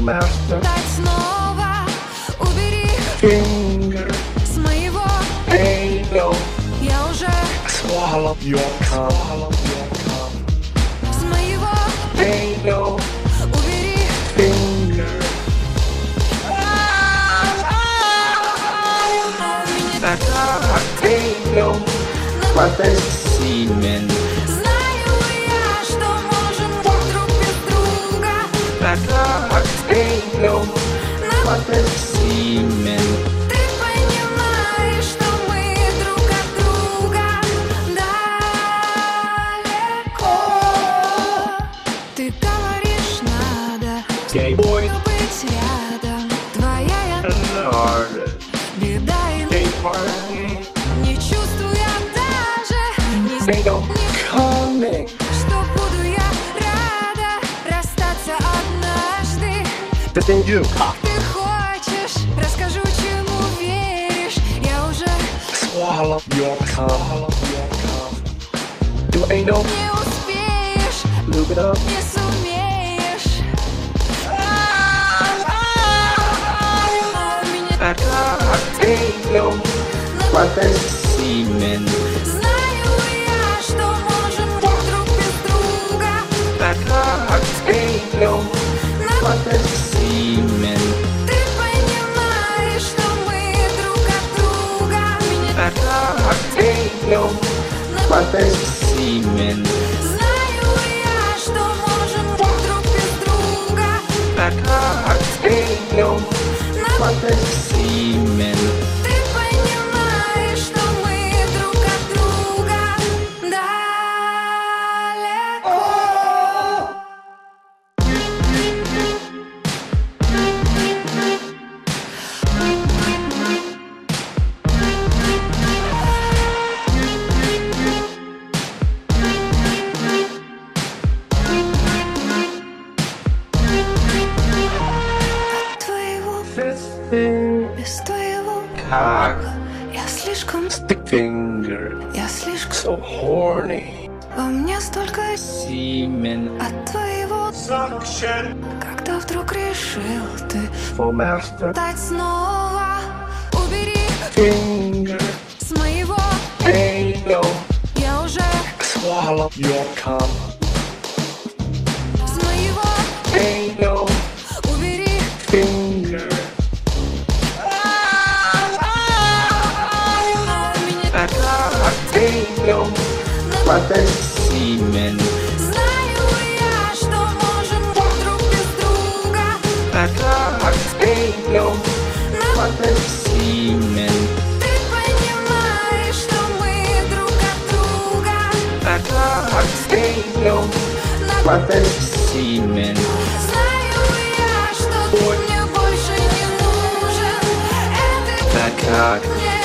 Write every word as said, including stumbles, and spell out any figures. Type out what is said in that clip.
master. Дать снова, убери Finger, с моего. anal, Я уже swallow your cum. с моего. Anal, Убери finger. меня. Anal, my face. Semen, Знаю я, что можем быть друг без друга. Anal, my face. semen, Ты понимаешь, что мы друг от друга далеко. Ты говоришь, надо Gay boy, быть рядом. Твоя я hard. беда и Gay party, не чувствую даже не ain't no знаю, coming. что буду я рада расстаться однажды. But then you Ты хочешь, расскажу, чему веришь. Я уже swallow your cum. You ain't no не успеешь, lube it up. не сумеешь. А у меня Ain't no my face. semen, знаю я, что можем быть друг без друга. Ain't no my face. semen, Ты понимаешь, что мы друг от друга. Меня Ain't no my face. semen, знаю я, что можем быть друг без друга. Ain't no my face. semen, Ты понимаешь, что мы друг от друга далеко. От твоего, Fisting, без твоего, cock, я слишком, stick finger. я слишком. So horny. Во мне столько semen, от твоего, Suction когда вдруг решил ты for master. дать снова. Убери Finger, с моего. anal, Я уже swallow your cum. с моего. Anal, Убери finger. а у меня Anal, my face. semen, знаю я, что можем быть друг без друга. Anal, my face. semen, Ты понимаешь, что мы друг от друга. Anal, my face. semen, Знаю я, что ты мне больше не нужен. Это That cock, мне